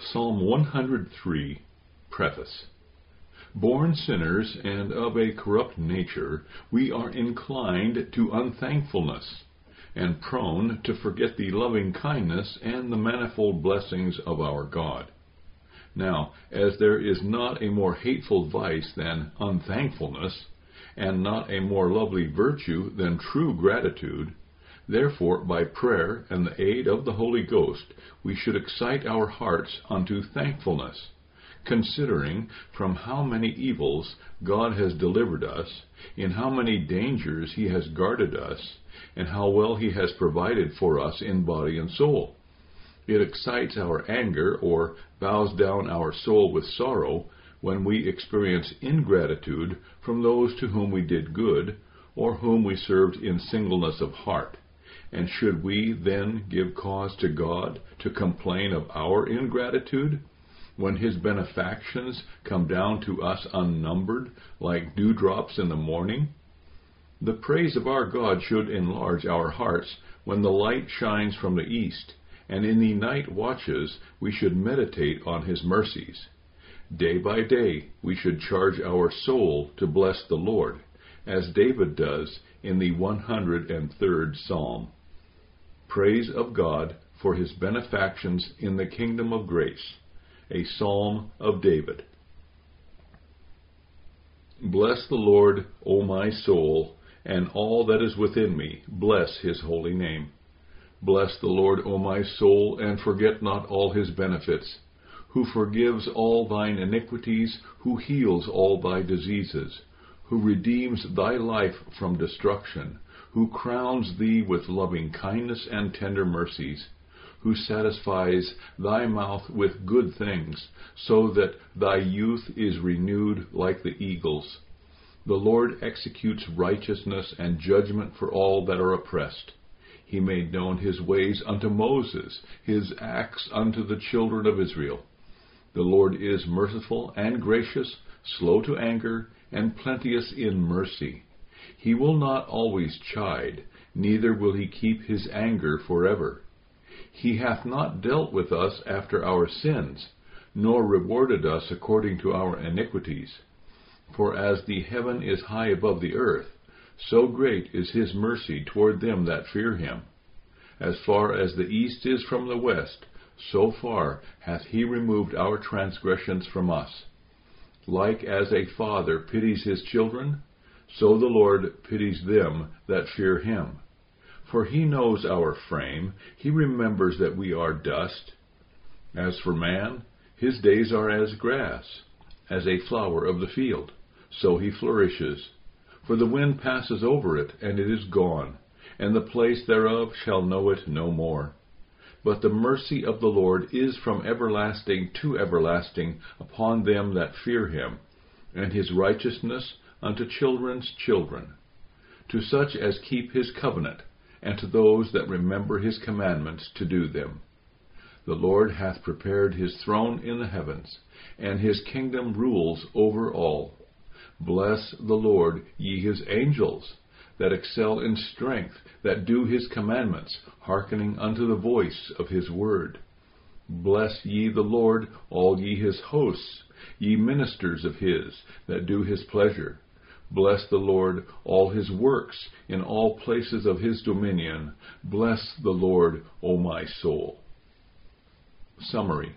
Psalm 103, Preface. Born sinners and of a corrupt nature, we are inclined to unthankfulness, and prone to forget the loving kindness and the manifold blessings of our God. Now, as there is not a more hateful vice than unthankfulness, and not a more lovely virtue than true gratitude, therefore, by prayer and the aid of the Holy Ghost, we should excite our hearts unto thankfulness, considering from how many evils God has delivered us, in how many dangers He has guarded us, and how well He has provided for us in body and soul. It excites our anger, or bows down our soul with sorrow, when we experience ingratitude from those to whom we did good, or whom we served in singleness of heart. And should we then give cause to God to complain of our ingratitude, when His benefactions come down to us unnumbered, like dewdrops in the morning? The praise of our God should enlarge our hearts when the light shines from the east, and in the night watches we should meditate on His mercies. Day by day we should charge our soul to bless the Lord, as David does in the 103rd Psalm. Praise of God for His benefactions in the kingdom of grace. A Psalm of David. Bless the Lord, O my soul, and all that is within me, bless His holy name. Bless the Lord, O my soul, and forget not all His benefits, who forgives all thine iniquities, who heals all thy diseases, who redeems thy life from destruction, who crowns thee with loving kindness and tender mercies, who satisfies thy mouth with good things, so that thy youth is renewed like the eagles. The Lord executes righteousness and judgment for all that are oppressed. He made known His ways unto Moses, His acts unto the children of Israel. The Lord is merciful and gracious, slow to anger, and plenteous in mercy. He will not always chide, neither will He keep His anger forever. He hath not dealt with us after our sins, nor rewarded us according to our iniquities. For as the heaven is high above the earth, so great is His mercy toward them that fear Him. As far as the east is from the west, so far hath He removed our transgressions from us. Like as a father pities his children, so the Lord pities them that fear Him. For He knows our frame, He remembers that we are dust. As for man, his days are as grass, as a flower of the field, so he flourishes. For the wind passes over it, and it is gone, and the place thereof shall know it no more. But the mercy of the Lord is from everlasting to everlasting upon them that fear Him, and His righteousness unto children's children, to such as keep His covenant, and to those that remember His commandments to do them. The Lord hath prepared His throne in the heavens, and His kingdom rules over all. Bless the Lord, ye His angels, that excel in strength, that do His commandments, hearkening unto the voice of His word. Bless ye the Lord, all ye His hosts, ye ministers of His, that do His pleasure. Bless the Lord, all His works, in all places of His dominion. Bless the Lord, O my soul. Summary.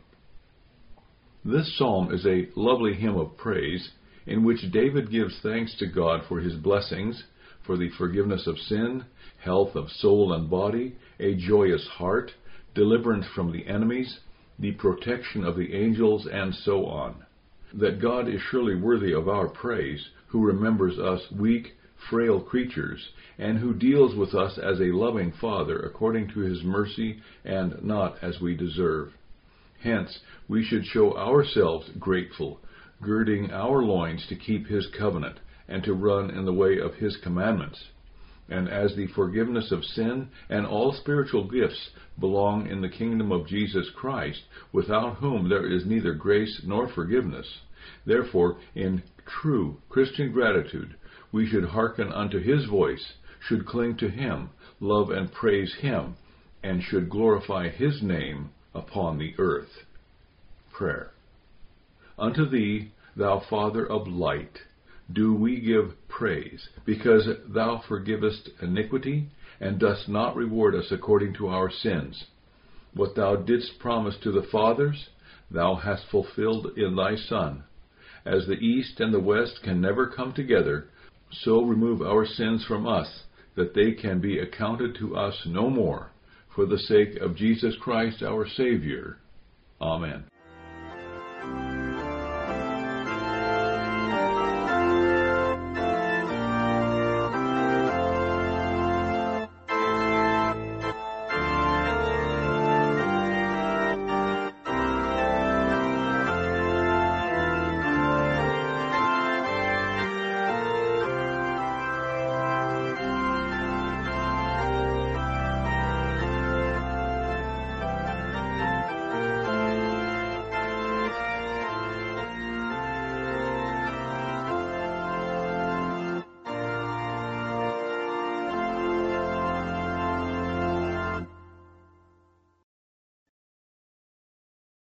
This psalm is a lovely hymn of praise, in which David gives thanks to God for His blessings, for the forgiveness of sin, health of soul and body, a joyous heart, deliverance from the enemies, the protection of the angels, and so on. That God is surely worthy of our praise, who remembers us weak, frail creatures, and who deals with us as a loving Father according to His mercy and not as we deserve. Hence, we should show ourselves grateful, girding our loins to keep His covenant, and to run in the way of His commandments. And as the forgiveness of sin and all spiritual gifts belong in the kingdom of Jesus Christ, without whom there is neither grace nor forgiveness, therefore, in true Christian gratitude, we should hearken unto His voice, should cling to Him, love and praise Him, and should glorify His name upon the earth. prayer. Unto thee, thou Father of light, do we give praise, because thou forgivest iniquity, and dost not reward us according to our sins. What thou didst promise to the fathers, thou hast fulfilled in thy Son. As the east and the west can never come together, so remove our sins from us, that they can be accounted to us no more, for the sake of Jesus Christ our Savior. Amen.